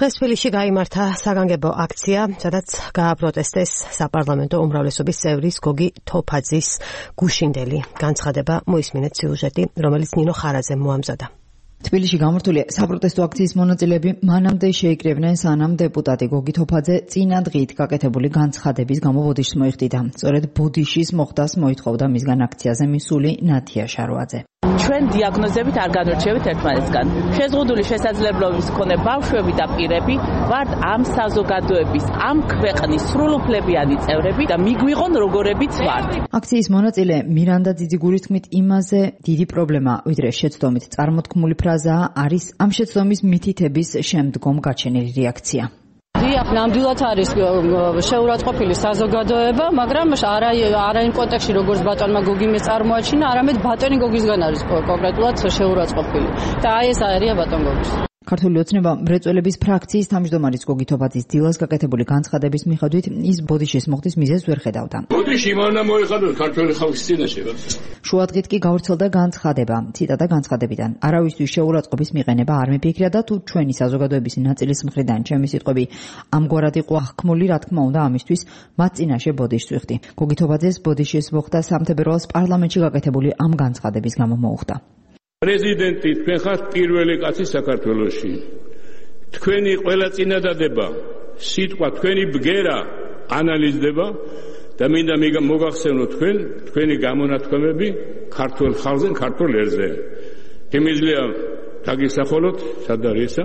დღეს თბილისში გაიმართა საგანგებო აქცია, სადაც გააპროტესტეს საპარლამენტო უმრავლესობის წევრის გოგი თოფაძის გუშინდელი განცხადება. მოისმინეთ სიუჟეტი, რომელიც ნინო ხარაძემ მოამზადა. თბილისში გამართული საპროტესტო აქციის მონაწილეები მანამდე შეიკრებდნენ, სანამ დეპუტატი გოგი თოფაძე წინა დღით გაკეთებული განცხადების გამო ბოდიშს მოიხდიდა. სწორედ ბოდიშის მოხდას მოითხოვდა მისგან აქციაზე მისული ნათია შარვაძე. ჩვენ დიაგნოზებით არ განვრჩევით ერთმანეთსგან. შეზღუდული შესაძლებლობის მქონე ბავშვები და პირები ვართ ამ საზოგადოების, ამ ქვეყნის სრულუფლებიანი წევრები და მიგვიღონ როგორებიც ვართ. აქციის მონაწილე მირანდა ძიძიგურის თქმით, იმაზე დიდი პრობლემა, ვიდრე შეცდომით წარმოთქმული ფრაზაა, არის ამ შეცდომის მითითების შემდგომ გაჩენილი რეაქცია. ნამდვილად არის შეურაცხყოფილი საზოგადოება, მაგრამ არა იმ კონტექსტში, როგორც ბატონმა გოგიმ წარმოაჩინა, არამედ ბატონი გოგისგან არის კონკრეტულად შეურაცხყოფილი. და აი ეს არია ბატონ გოგის. ქართული ოცნება მრეწველების ფრაქციის თავმჯდომარის გოგი თოფაძის დილას გაკეთებული განცხადების მიხედვით ის ბოდიშის მოხდის მიზეზს ვერ ხედავდა. ბოდიში იმანა მოიხადოს ქართული ხალხის წინაშე. შუადღით კი გავრცელდა განცხადება, ციტატა განცხადებიდან. არავისთვის შეურაცხყოფის მიყენება არ მიფიქრია და თუ ჩვენი საზოგადოების ნაწილის მხრიდან ჩემი სიტყვები ამგვარად იყო აღქმული, რა თქმა უნდა, ამისთვის მათ წინაშე ბოდიშს ვიხდი. გოგი თოფაძეს ბოდიშის მოხდა სამთებერვალს პარლამენტში გაკეთებული ამ განცხადების გამო მოუხდა. პრეზიდენტი, თქვენ ხართ პირველი კაცი საქართველოში. თქვენი ყველა წინადადება, სიტყვა, თქვენი ბგერა ანალიზდება და მინდა მოგახსენო თქვენი გამონათქვამები ქართულ ხალხზე, ქართულ ერზე. შემიძლია დაგისახულოთ, სად არის ესა?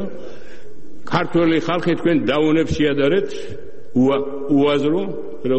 ქართული ხალხი თქვენ დაუნებს შეადარეთ უაზრო, რომ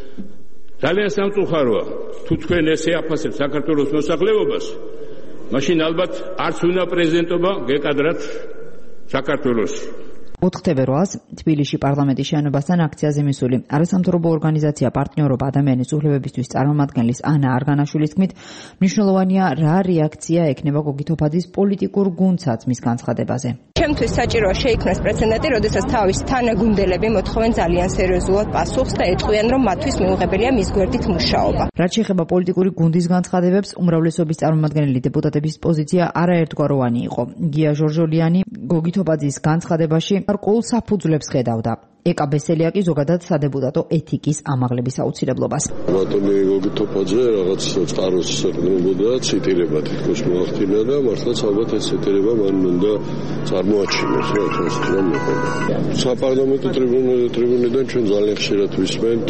ძალიან სამწუხაროა, თუ თქვენ ესე აფასებთ საქართველოს მოსახლეობას, მაშინ ალბათ არც უნდა პრეზიდენტობა გეკადრათ საქართველოში. 4 თებერვალს თბილისში პარლამენტის შენობასთან აქციაზე მისული არასამთავრობო ორგანიზაცია პარტნიორობა ადამიანის უფლებებისთვის წარმომადგენლის ანა არგანაშვილის თქმით, მნიშვნელოვანია რა რეაქცია ექნება გოგი თოფაძის პოლიტიკურ გუნდსაც მის განცხადებაზე. ჩემთვის საჭიროა შეიქმნას პრეცედენტი, როდესაც თავის თანაგუნდელები მოთხოვენ ძალიან სერიოზულად პასუხს და ეტყვიან, რომ მათთვის მიუღებელია მის გვერდით მუშაობა. რაც შეეხება პოლიტიკური გუნდის განცხადებებს, უმრავლესობის წარმომადგენელი დეპუტატების პოზიცია არაერთგვაროვანი იყო. გია ჟორჟოლიანი გოგი თოფაძის განცხადებაში არკულ საფუძვლებს ხედავდა. ეკა ბესელიაკი ზოგადად სადეპუტატო ეთიკის ამაღლების აუცილებლობას. ბატონი გოგი თოფაძე რაღაც წყაროს ეყნებოდა, ციტირება თითქოს მოახდინა და მართლაც ალბათ ეს ციტირება მან უნდა წარმოაჩინოს, რა თქოს რომ მეყოლა. საპარლამენტო ტრიბუნიდან ჩვენ ძალიან ხშირად ვისმენთ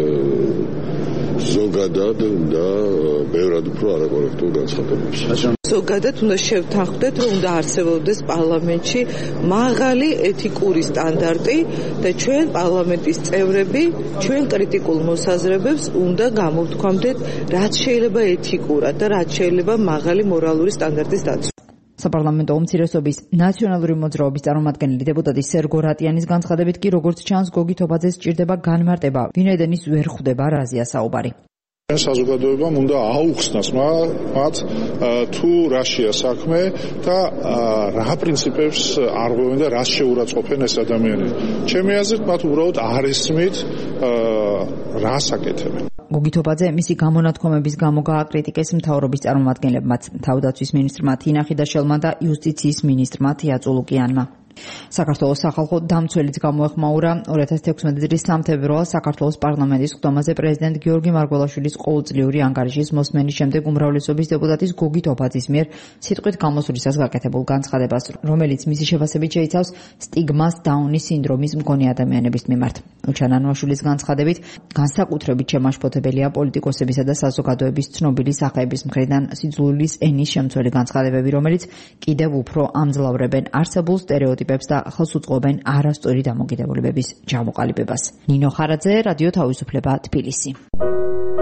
ზოგადად და ბევრად უფრო არაკორექტულ განცხადებებს. ზოგადად უნდა შევთანხმდეთ, რომ უნდა არსებობდეს პარლამენტში მაღალი ეთიკური სტანდარტი და ჩვენ პარლამენტის წევრები ჩვენ კრიტიკულ მოსაზრებებს უნდა გამოვთქვამდეთ, რაც შეიძლება ეთიკურად და რაც შეიძლება მაღალი მორალური სტანდარტის დაცვა. საპარლამენტო უმცირესობის ნაციონალური მოძრაობის წარმომადგენელი დეპუტატი სერგო რატიანის განცხადებით კი როგორც ჩანს გოგი თოფაძეს სჭირდება განმარტება, ვინაიდან ის ვერ ხვდება რაზეა საუბარი. საზოგადოებამ უნდა აუხსნას მათ თუ რაშია საქმე და რა პრინციპებს არღვევენ და რას შეურაცხყოფენ ეს ადამიანები. ჩემი აზრით მათ უბრალოდ არ ესმით რას აკეთებენ. გოგი თოფაძე მისი გამონათქვამების გამო გააკრიტიკეს მთავრობის წარმომადგენლებმა, თავდაცვის მინისტრმა თინა ხიდაშელმა და იუსტიციის მინისტრმა თია წულუკიანმა. საქართველოს სახალხო დამცველიც გამოეხმაურა 2016 წლის სამთებერვალს საქართველოს პარლამენტის ხდომაზე პრეზიდენტ გიორგი მარგველაშვილის ყოველწლიური ანგარიშის მოსმენის შემდეგ უმრავლესობის დეპუტატის გოგი თოფაძის მიერ სიტყვით გამოსვლისას გაკეთებულ განცხადებას, რომელიც მისი შეფასებით შეიცავს სტიგმას დაუნის სინდრომის მქონე ადამიანების მიმართ. უჩანანვაშვილის განცხადებით, განსაკუთრებით შემაშფოთებელია პოლიტიკოსებისა და საზოგადოების ცნობილი სახეების მხრიდან სიძულვილის ენის შემცველი განცხადებები, რომელიც კიდევ უფრო ამძლავრებენ არსებულ სტერეოტიპებს და ხელს უწყობენ არასწორი დამოკიდებულებების ჩამოყალიბებას. ნინო ხარაძე, რადიო თავისუფლება, თბილისი.